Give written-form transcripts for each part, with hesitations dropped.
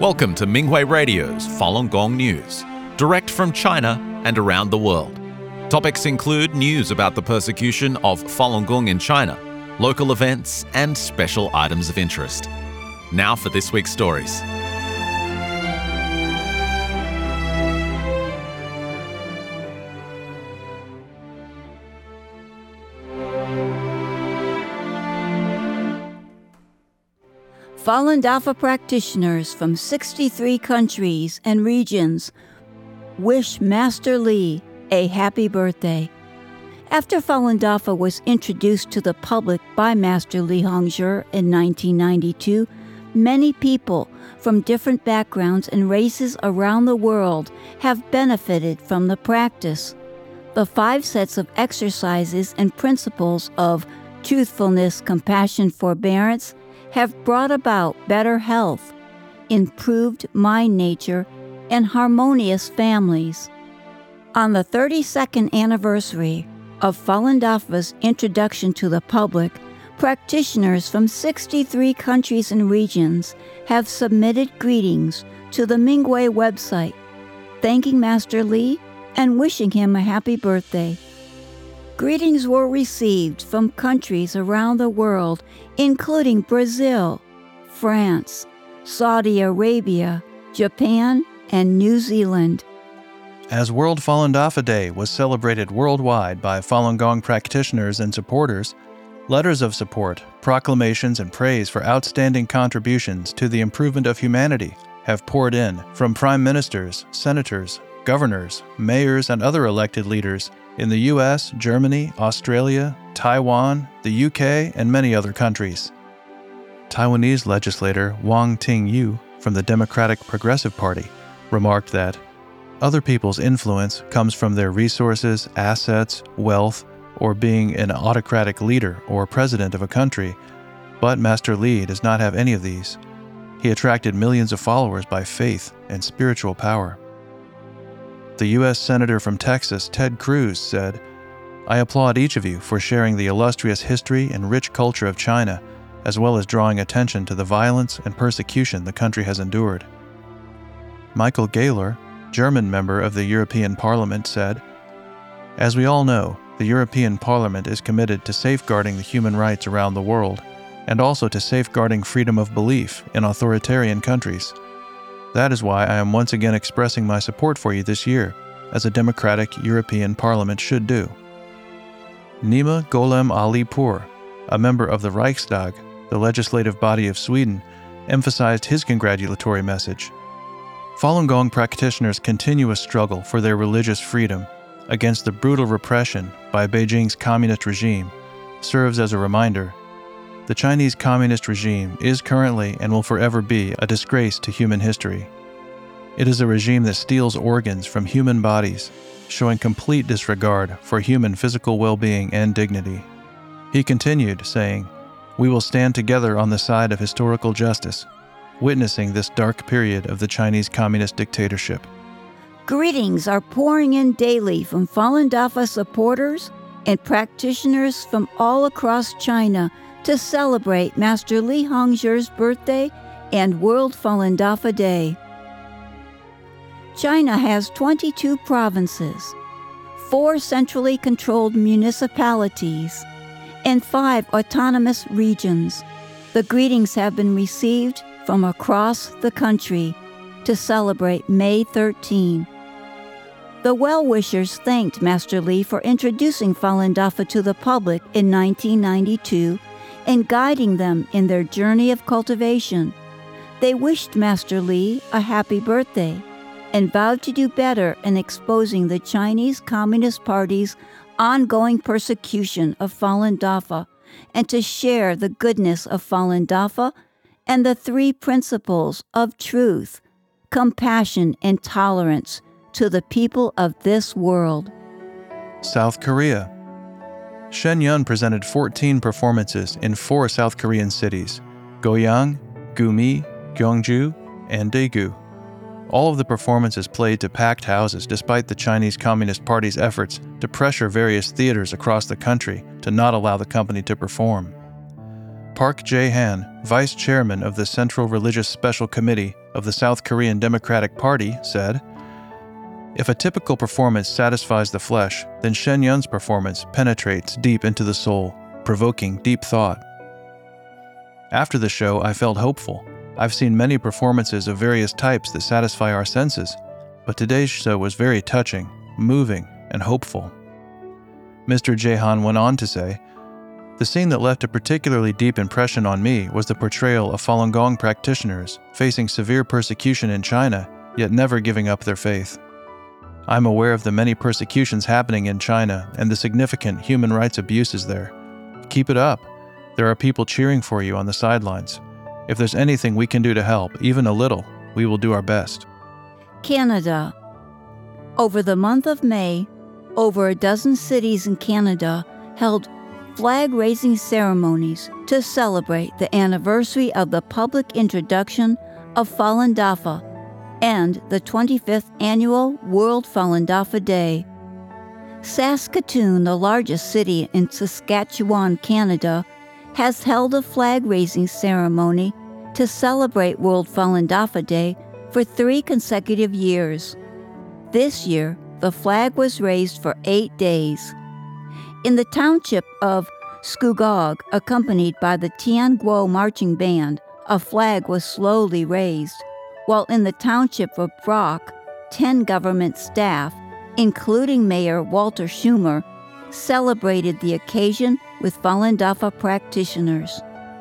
Welcome to Minghui Radio's Falun Gong News, direct from China and around the world. Topics include news about the persecution of Falun Gong in China, local events, and special items of interest. Now for this week's stories. Falun Dafa practitioners from 63 countries and regions wish Master Li a happy birthday. After Falun Dafa was introduced to the public by Master Li Hongzhi in 1992, many people from different backgrounds and races around the world have benefited from the practice. The 5 sets of exercises and principles of truthfulness, compassion, forbearance have brought about better health, improved mind nature, and harmonious families. On the 32nd anniversary of Falun Dafa's introduction to the public, practitioners from 63 countries and regions have submitted greetings to the Minghui website, thanking Master Li and wishing him a happy birthday. Greetings were received from countries around the world, including Brazil, France, Saudi Arabia, Japan, and New Zealand. As World Falun Dafa Day was celebrated worldwide by Falun Gong practitioners and supporters, letters of support, proclamations, and praise for outstanding contributions to the improvement of humanity have poured in from prime ministers, senators, governors, mayors, and other elected leaders in the U.S., Germany, Australia, Taiwan, the U.K., and many other countries. Taiwanese legislator Wang Ting-yu from the Democratic Progressive Party remarked that other people's influence comes from their resources, assets, wealth, or being an autocratic leader or president of a country, but Master Li does not have any of these. He attracted millions of followers by faith and spiritual power. The U.S. Senator from Texas, Ted Cruz, said, "I applaud each of you for sharing the illustrious history and rich culture of China, as well as drawing attention to the violence and persecution the country has endured." Michael Gahler, German member of the European Parliament, said, "As we all know, the European Parliament is committed to safeguarding the human rights around the world, and also to safeguarding freedom of belief in authoritarian countries. That is why I am once again expressing my support for you this year, as a democratic European Parliament should do." Nima Golem Ali Pour, a member of the Reichstag, the legislative body of Sweden, emphasized his congratulatory message. Falun Gong practitioners' continuous struggle for their religious freedom against the brutal repression by Beijing's communist regime serves as a reminder. The Chinese communist regime is currently and will forever be a disgrace to human history. It is a regime that steals organs from human bodies, showing complete disregard for human physical well-being and dignity. He continued, saying, "We will stand together on the side of historical justice, witnessing this dark period of the Chinese communist dictatorship." Greetings are pouring in daily from Falun Dafa supporters and practitioners from all across China to celebrate Master Li Hongzhi's birthday and World Falun Dafa Day. China has 22 provinces, 4 centrally controlled municipalities, and 5 autonomous regions. The greetings have been received from across the country to celebrate May 13. The well-wishers thanked Master Li for introducing Falun Dafa to the public in 1992 and guiding them in their journey of cultivation. They wished Master Li a happy birthday and vowed to do better in exposing the Chinese Communist Party's ongoing persecution of Falun Dafa and to share the goodness of Falun Dafa and the 3 principles of truth, compassion, and tolerance to the people of this world. South Korea. Shenyang presented 14 performances in 4 South Korean cities, Goyang, Gumi, Gyeongju, and Daegu. All of the performances played to packed houses despite the Chinese Communist Party's efforts to pressure various theaters across the country to not allow the company to perform. Park Jae-han, vice chairman of the Central Religious Special Committee of the South Korean Democratic Party, said, "If a typical performance satisfies the flesh, then Shen Yun's performance penetrates deep into the soul, provoking deep thought." After the show, I felt hopeful. I've seen many performances of various types that satisfy our senses, but today's show was very touching, moving, and hopeful. Mr. Jae-han went on to say, "The scene that left a particularly deep impression on me was the portrayal of Falun Gong practitioners facing severe persecution in China, yet never giving up their faith. I'm aware of the many persecutions happening in China and the significant human rights abuses there. Keep it up. There are people cheering for you on the sidelines. If there's anything we can do to help, even a little, we will do our best." Canada. Over the month of May, over a dozen cities in Canada held flag-raising ceremonies to celebrate the anniversary of the public introduction of Falun Dafa and the 25th Annual World Falun Dafa Day. Saskatoon, the largest city in Saskatchewan, Canada, has held a flag-raising ceremony to celebrate World Falun Dafa Day for 3 consecutive years. This year, the flag was raised for 8 days. In the township of Scugog, accompanied by the Tian Guo marching band, a flag was slowly raised, while in the township of Brock, 10 government staff, including Mayor Walter Schumer, celebrated the occasion with Falun Dafa practitioners.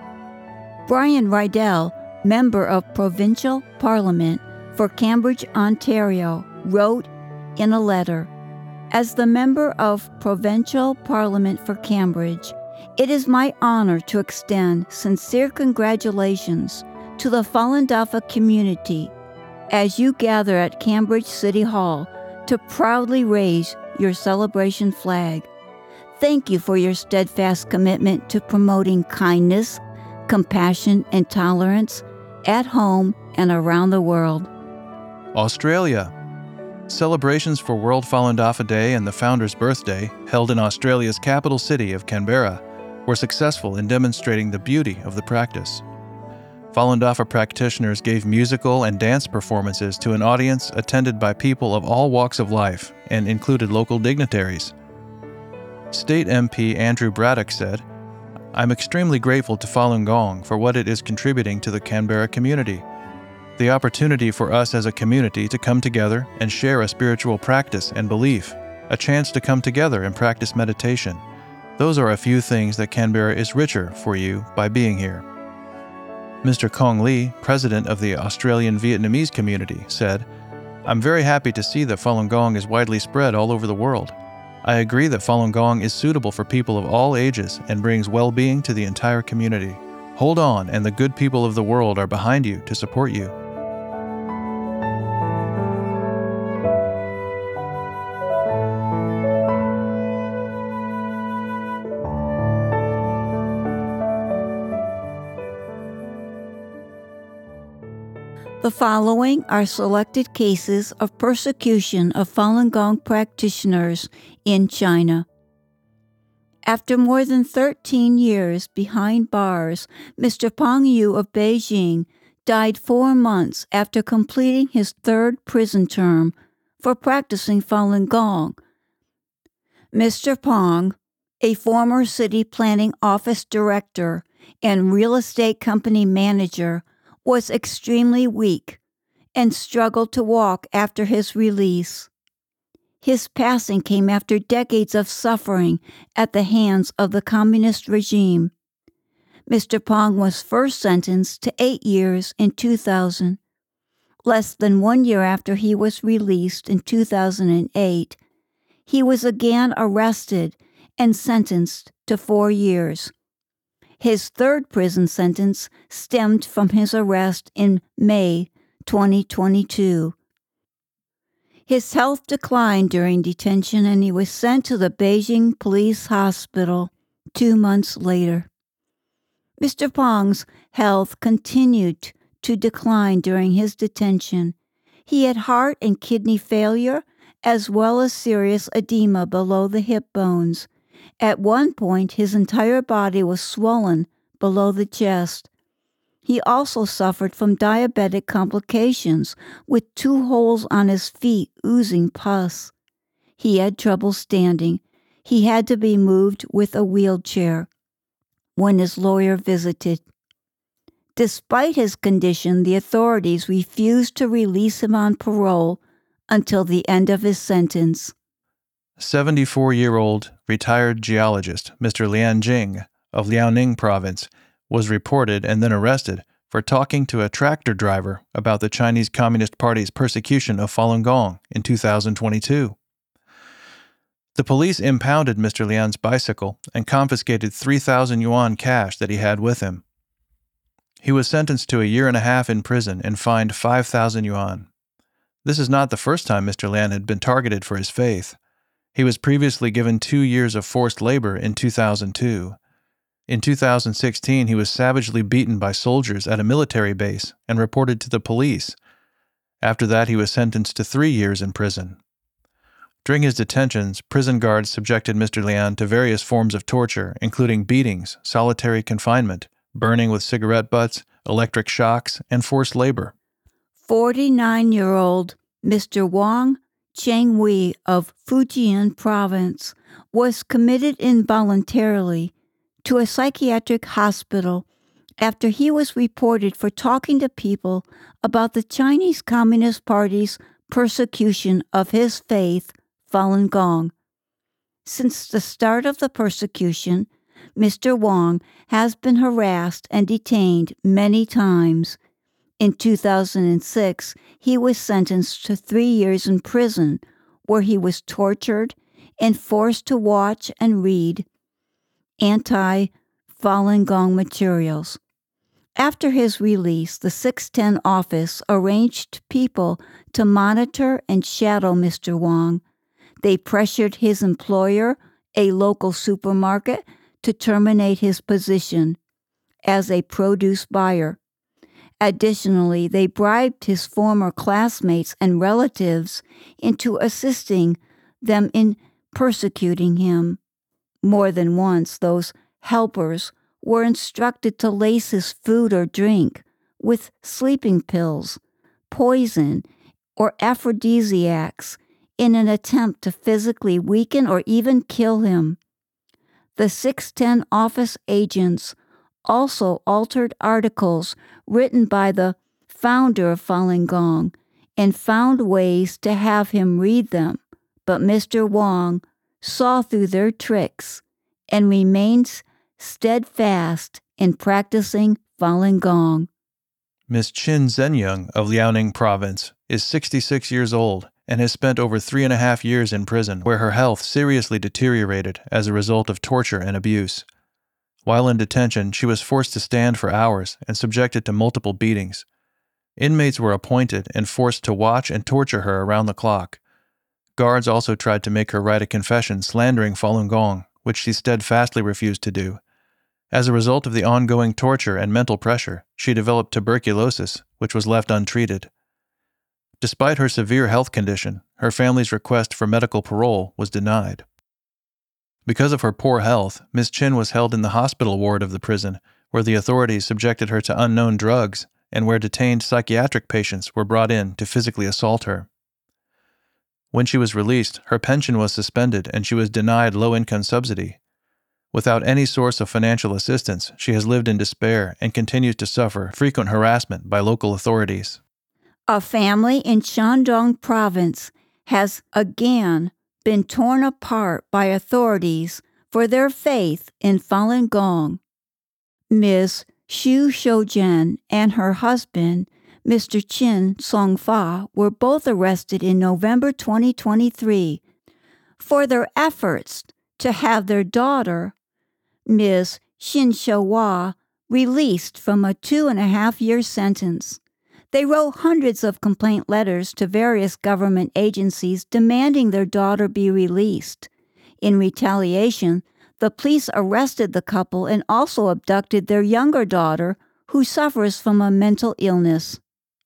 Brian Rydell, member of Provincial Parliament for Cambridge, Ontario, wrote in a letter, "As the member of Provincial Parliament for Cambridge, it is my honor to extend sincere congratulations to the Falun Dafa community as you gather at Cambridge City Hall to proudly raise your celebration flag. Thank you for your steadfast commitment to promoting kindness, compassion, and tolerance at home and around the world." Australia. Celebrations for World Falun Dafa Day and the Founder's Birthday, held in Australia's capital city of Canberra, were successful in demonstrating the beauty of the practice. Falun Dafa practitioners gave musical and dance performances to an audience attended by people of all walks of life and included local dignitaries. State MP Andrew Braddock said, "I'm extremely grateful to Falun Gong for what it is contributing to the Canberra community. The opportunity for us as a community to come together and share a spiritual practice and belief, a chance to come together and practice meditation. Those are a few things that Canberra is richer for you by being here." Mr. Kong Lee, president of the Australian Vietnamese community, said, "I'm very happy to see that Falun Gong is widely spread all over the world. I agree that Falun Gong is suitable for people of all ages and brings well-being to the entire community. Hold on, and the good people of the world are behind you to support you." The following are selected cases of persecution of Falun Gong practitioners in China. After more than 13 years behind bars, Mr. Peng Yu of Beijing died 4 months after completing his 3rd prison term for practicing Falun Gong. Mr. Peng, a former city planning office director and real estate company manager, was extremely weak and struggled to walk after his release. His passing came after decades of suffering at the hands of the communist regime. Mr. Peng was first sentenced to 8 years in 2000. Less than 1 year after he was released in 2008, he was again arrested and sentenced to 4 years. His 3rd prison sentence stemmed from his arrest in May 2022. His health declined during detention and he was sent to the Beijing Police Hospital 2 months later. Mr. Peng's health continued to decline during his detention. He had heart and kidney failure as well as serious edema below the hip bones. At one point, his entire body was swollen below the chest. He also suffered from diabetic complications, with 2 holes on his feet oozing pus. He had trouble standing. He had to be moved with a wheelchair when his lawyer visited. Despite his condition, the authorities refused to release him on parole until the end of his sentence. 74-year-old retired geologist Mr. Lian Jing of Liaoning Province was reported and then arrested for talking to a tractor driver about the Chinese Communist Party's persecution of Falun Gong in 2022. The police impounded Mr. Lian's bicycle and confiscated 3,000 yuan cash that he had with him. He was sentenced to a 1.5 years in prison and fined 5,000 yuan. This is not the first time Mr. Lian had been targeted for his faith. He was previously given 2 years of forced labor in 2002. In 2016, he was savagely beaten by soldiers at a military base and reported to the police. After that, he was sentenced to 3 years in prison. During his detentions, prison guards subjected Mr. Lian to various forms of torture, including beatings, solitary confinement, burning with cigarette butts, electric shocks, and forced labor. 49-year-old Mr. Wang Chengwei of Fujian Province was committed involuntarily to a psychiatric hospital after he was reported for talking to people about the Chinese Communist Party's persecution of his faith, Falun Gong. Since the start of the persecution, Mr. Wang has been harassed and detained many times. In 2006, he was sentenced to 3 years in prison, where he was tortured and forced to watch and read anti-Falun Gong materials. After his release, the 610 office arranged people to monitor and shadow Mr. Wang. They pressured his employer, a local supermarket, to terminate his position as a produce buyer. Additionally, they bribed his former classmates and relatives into assisting them in persecuting him. More than once, those helpers were instructed to lace his food or drink with sleeping pills, poison, or aphrodisiacs in an attempt to physically weaken or even kill him. The 610 office agents also altered articles written by the founder of Falun Gong and found ways to have him read them, but Mr. Wang saw through their tricks and remains steadfast in practicing Falun Gong. Ms. Qin Zenyang of Liaoning Province is 66 years old and has spent over 3.5 years in prison, where her health seriously deteriorated as a result of torture and abuse. While in detention, she was forced to stand for hours and subjected to multiple beatings. Inmates were appointed and forced to watch and torture her around the clock. Guards also tried to make her write a confession slandering Falun Gong, which she steadfastly refused to do. As a result of the ongoing torture and mental pressure, she developed tuberculosis, which was left untreated. Despite her severe health condition, her family's request for medical parole was denied. Because of her poor health, Ms. Qin was held in the hospital ward of the prison, where the authorities subjected her to unknown drugs and where detained psychiatric patients were brought in to physically assault her. When she was released, her pension was suspended and she was denied low-income subsidy. Without any source of financial assistance, she has lived in despair and continues to suffer frequent harassment by local authorities. A family in Shandong Province has again been torn apart by authorities for their faith in Falun Gong. Ms. Xu Shoujian and her husband, Mr. Qin Songfa, were both arrested in November 2023 for their efforts to have their daughter, Ms. Xin Xiaohua, released from a 2.5-year sentence. They wrote hundreds of complaint letters to various government agencies demanding their daughter be released. In retaliation, the police arrested the couple and also abducted their younger daughter, who suffers from a mental illness.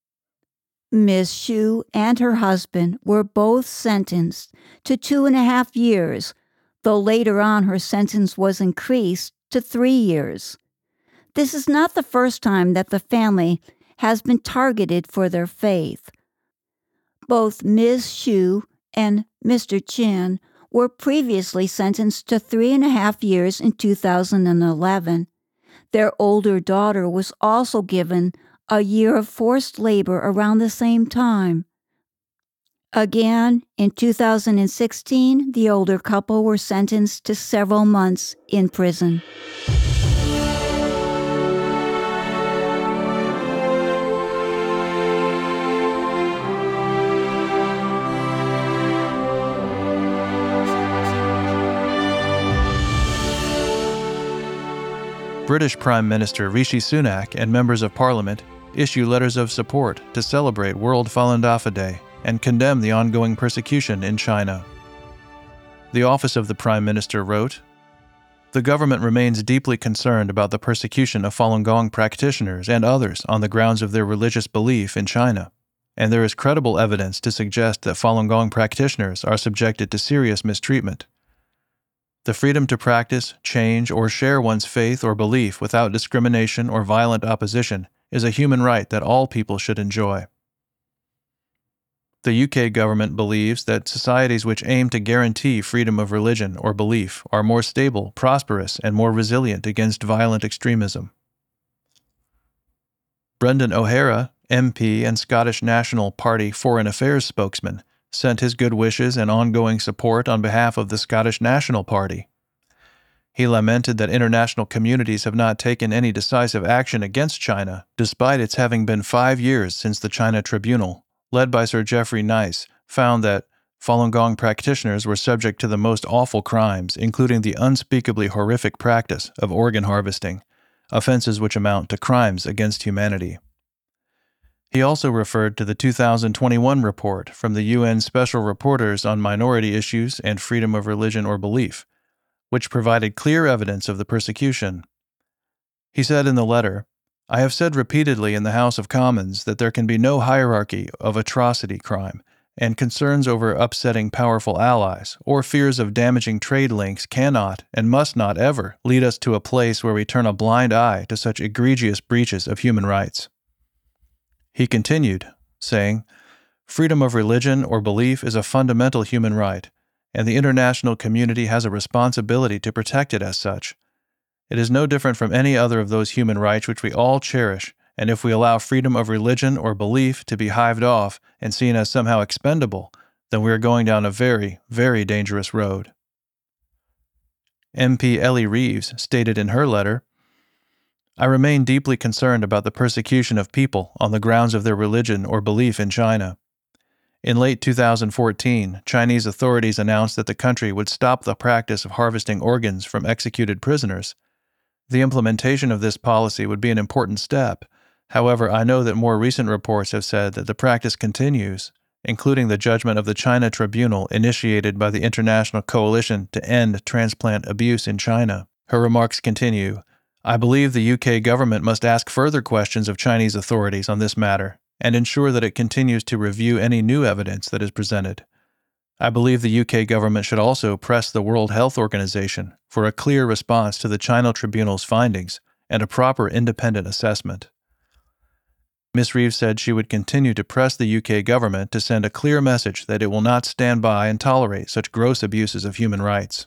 Ms. Xu and her husband were both sentenced to 2.5 years, though later on her sentence was increased to 3 years. This is not the first time that the family has been targeted for their faith. Both Ms. Xu and Mr. Chen were previously sentenced to 3.5 years in 2011. Their older daughter was also given a year of forced labor around the same time. Again, in 2016, the older couple were sentenced to several months in prison. British Prime Minister Rishi Sunak and members of Parliament issue letters of support to celebrate World Falun Dafa Day and condemn the ongoing persecution in China. The office of the Prime Minister wrote, "The government remains deeply concerned about the persecution of Falun Gong practitioners and others on the grounds of their religious belief in China, and there is credible evidence to suggest that Falun Gong practitioners are subjected to serious mistreatment. The freedom to practice, change, or share one's faith or belief without discrimination or violent opposition is a human right that all people should enjoy." The UK government believes that societies which aim to guarantee freedom of religion or belief are more stable, prosperous, and more resilient against violent extremism. Brendan O'Hara, MP and Scottish National Party Foreign Affairs spokesman, sent his good wishes and ongoing support on behalf of the Scottish National Party. He lamented that international communities have not taken any decisive action against China, despite its having been 5 years since the China Tribunal, led by Sir Geoffrey Nice, found that Falun Gong practitioners were subject to the most awful crimes, including the unspeakably horrific practice of organ harvesting, offenses which amount to crimes against humanity. He also referred to the 2021 report from the UN Special Rapporteurs on Minority Issues and Freedom of Religion or Belief, which provided clear evidence of the persecution. He said in the letter, "I have said repeatedly in the House of Commons that there can be no hierarchy of atrocity crime, and concerns over upsetting powerful allies or fears of damaging trade links cannot and must not ever lead us to a place where we turn a blind eye to such egregious breaches of human rights." He continued, saying, "Freedom of religion or belief is a fundamental human right, and the international community has a responsibility to protect it as such. It is no different from any other of those human rights which we all cherish, and if we allow freedom of religion or belief to be hived off and seen as somehow expendable, then we are going down a very, very dangerous road." MP Ellie Reeves stated in her letter, "I remain deeply concerned about the persecution of people on the grounds of their religion or belief in China. In late 2014, Chinese authorities announced that the country would stop the practice of harvesting organs from executed prisoners. The implementation of this policy would be an important step. However, I know that more recent reports have said that the practice continues, including the judgment of the China Tribunal initiated by the International Coalition to End Transplant Abuse in China." Her remarks continue, "I believe the UK government must ask further questions of Chinese authorities on this matter and ensure that it continues to review any new evidence that is presented. I believe the UK government should also press the World Health Organization for a clear response to the China Tribunal's findings and a proper independent assessment." Ms. Reeves said she would continue to press the UK government to send a clear message that it will not stand by and tolerate such gross abuses of human rights.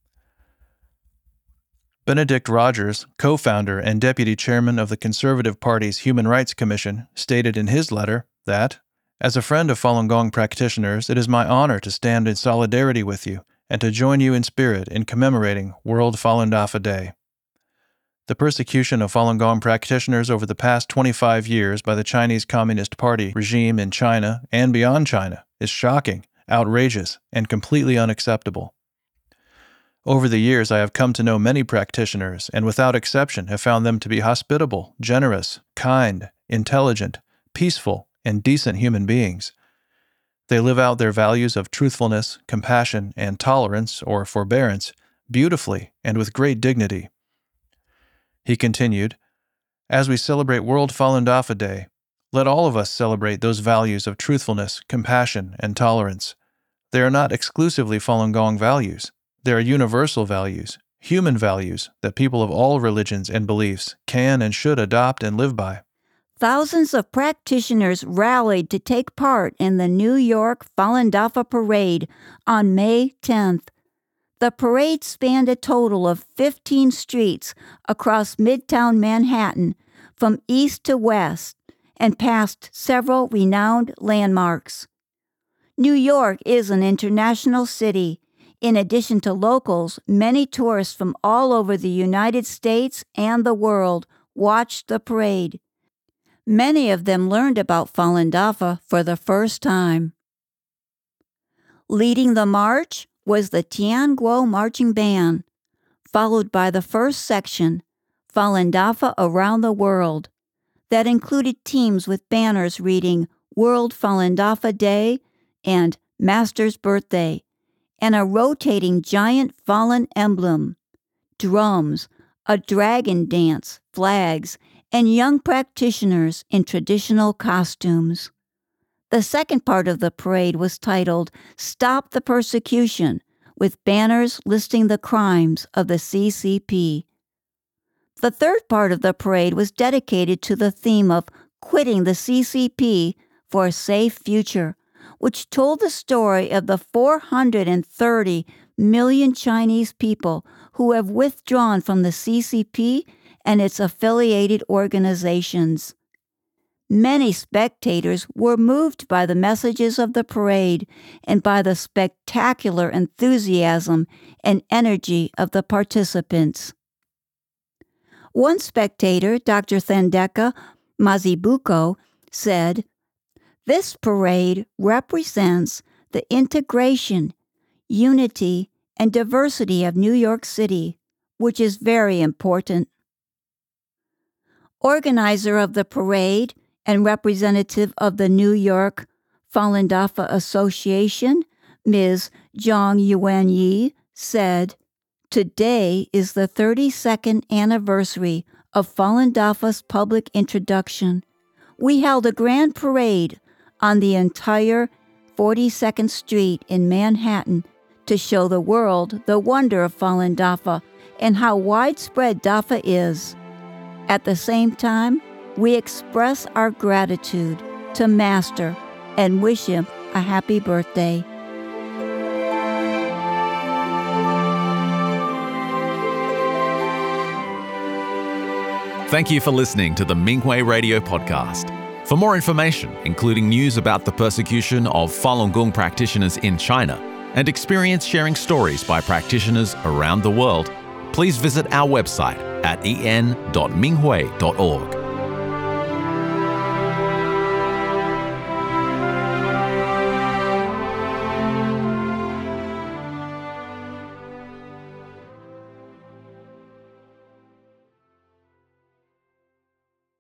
Benedict Rogers, co-founder and deputy chairman of the Conservative Party's Human Rights Commission, stated in his letter that, "As a friend of Falun Gong practitioners, it is my honor to stand in solidarity with you and to join you in spirit in commemorating World Falun Dafa Day. The persecution of Falun Gong practitioners over the past 25 years by the Chinese Communist Party regime in China and beyond China is shocking, outrageous, and completely unacceptable. Over the years, I have come to know many practitioners, and without exception have found them to be hospitable, generous, kind, intelligent, peaceful, and decent human beings. They live out their values of truthfulness, compassion, and tolerance, or forbearance, beautifully and with great dignity." He continued, "As we celebrate World Falun Dafa Day, let all of us celebrate those values of truthfulness, compassion, and tolerance. They are not exclusively Falun Gong values. They are universal values, human values that people of all religions and beliefs can and should adopt and live by. Thousands of practitioners rallied to take part in the New York Falun Dafa Parade on May 10th. The parade spanned a total of 15 streets across Midtown Manhattan from east to west and passed several renowned landmarks. New York is an international city. In addition to locals, many tourists from all over the United States and the world watched the parade. Many of them learned about Falun Dafa for the first time. Leading the march was the Tianguo Marching Band, followed by the first section, Falun Dafa Around the World, that included teams with banners reading World Falun Dafa Day and Master's Birthday, and a rotating giant Falun emblem, drums, a dragon dance, flags, and young practitioners in traditional costumes. The second part of the parade was titled Stop the Persecution, with banners listing the crimes of the CCP. The third part of the parade was dedicated to the theme of quitting the CCP for a safe future, which told the story of the 430 million Chinese people who have withdrawn from the CCP and its affiliated organizations. Many spectators were moved by the messages of the parade and by the spectacular enthusiasm and energy of the participants. One spectator, Dr. Thandeka Mazibuko, said, "This parade represents the integration, unity, and diversity of New York City, which is very important." Organizer of the parade and representative of the New York Falun Dafa Association, Ms. Zhang Yuanyi, said, "Today is the 32nd anniversary of Falun Dafa's public introduction. We held a grand parade on the entire 42nd Street in Manhattan to show the world the wonder of Falun Dafa and how widespread Dafa is. At the same time, we express our gratitude to Master and wish him a happy birthday." Thank you for listening to the Minghui Radio Podcast. For more information, including news about the persecution of Falun Gong practitioners in China and experience sharing stories by practitioners around the world, please visit our website at en.minghui.org.